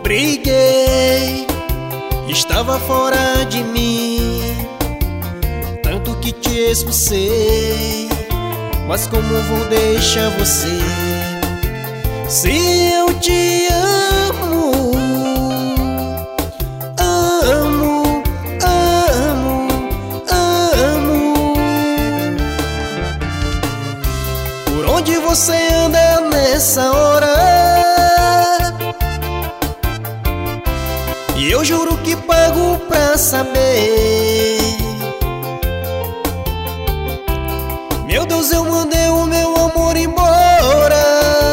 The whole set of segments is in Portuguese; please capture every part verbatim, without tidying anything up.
Briguei, estava fora de mim, tanto que te expulsei. Mas como vou deixar você, se eu te amo, amo, amo, amo? Por onde você anda nessa hora? E eu juro que pago pra saber. Meu Deus, eu mandei o meu amor embora.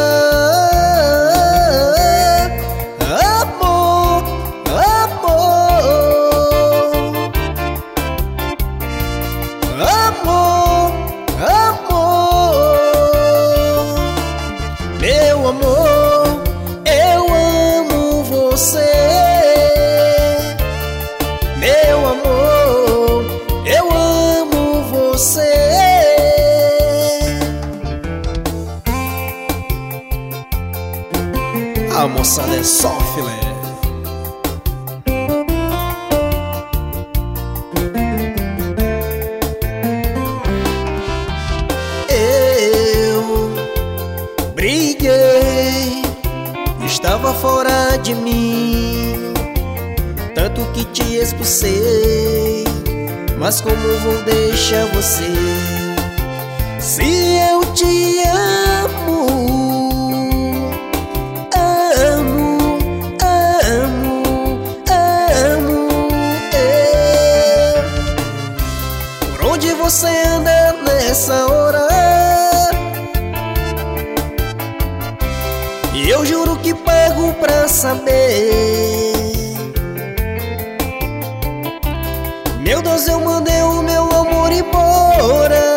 Amor, amor, amor, amor. Meu amor, eu amo você. Meu amor, eu amo você. A moçada é só filé. Eu briguei, estava fora de mim, tanto que te expulsei. Mas como vou deixar você, se eu te amo? Amo, amo, amo eu. Por onde você anda nessa hora? E eu juro que pago pra saber. Meu Deus, eu mandei o meu amor embora.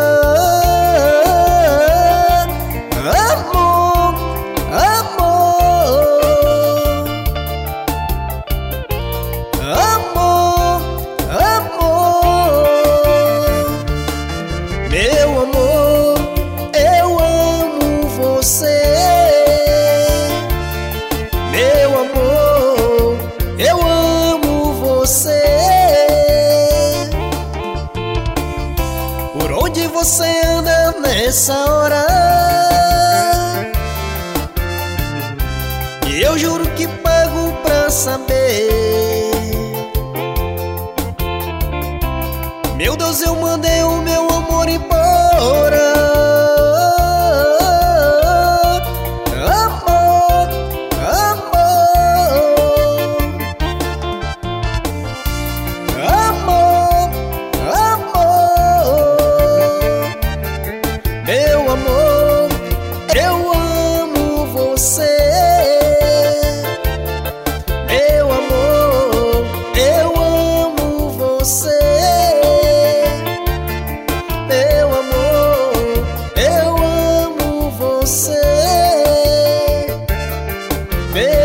Amor, amor, amor, amor. Meu amor, eu amo você. Meu amor, eu amo você. Por onde você anda nessa hora? E eu juro que pago pra saber. Meu Deus, eu mandei o meu amor embora. Amor, amor, amor, amor. Meu amor, eu amo você. Meu amor, eu amo você. Meu amor, eu amo você. Meu